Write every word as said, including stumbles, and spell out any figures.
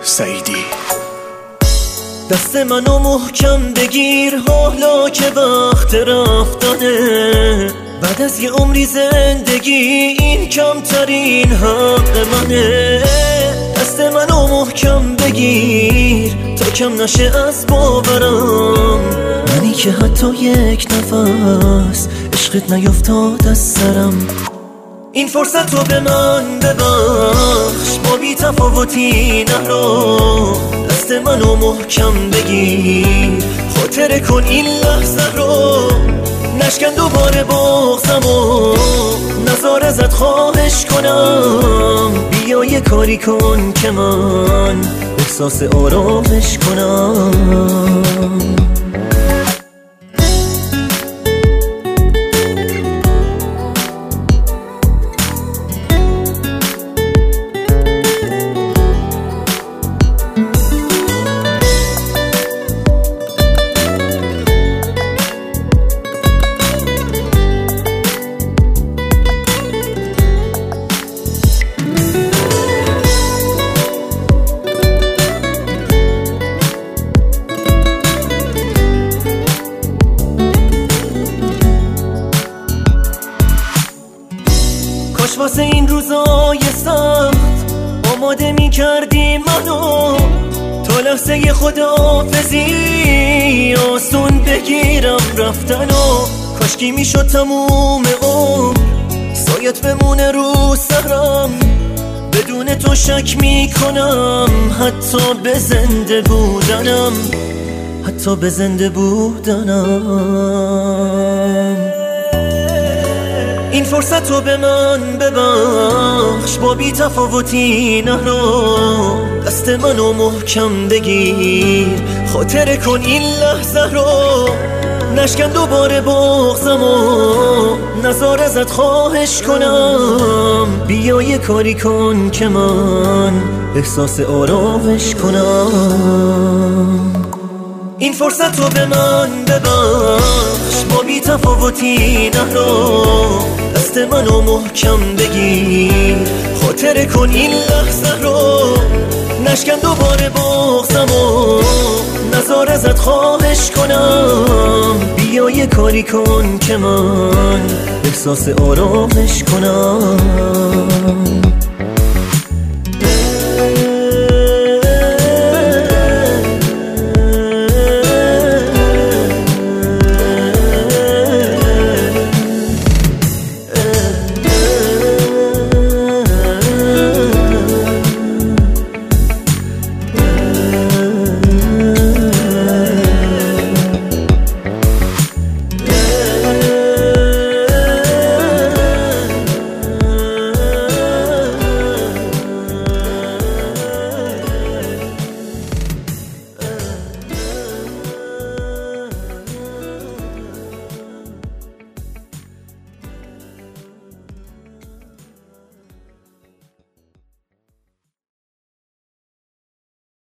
سعیدی. دست منو محکم بگیر حالا که وقت رفتنه، بعد از یه عمری زندگی این کمترین حق منه. دست منو محکم بگیر تا کم نشه از باورم، منی که حتی یک نفس عشقت نیفتاد از سرم. این فرصت رو به من ببخش، با بی تفاوتی نرو، دست منو محکم بگیر، خاطره کن این لحظه رو، نشکن دوباره بغضم و نزار ازت خواهش کنم، بیا یه کاری کن که من احساس آرامش کنم. کاش واسه این روزای سخت آماده می کردی منو، تا لحظه خداحافظی آسون بگیرم رفتنو. کاشکی می شد تموم عمر سایت بمونه رو سرم، بدون تو شک می کنم حتی به زنده بودنم، حتی به زنده بودنم. این فرصت رو به من ببخش، با بی تفاوتی نرو، دست منو محکم بگیر، خاطره کن این لحظه رو، نشکن دوباره بغضم و نزار ازت خواهش کنم، بیا یه کاری کن که من احساس آرامش کنم. این فرصت رو به من ببخش، با بی تفاوتی نرو، دست منو محکم بگیر، خاطره کن این لحظه رو، نشکن دوباره بغضم و نزار ازت خواهش کنم، بیا یه کاری کن که من احساس آرامش کنم.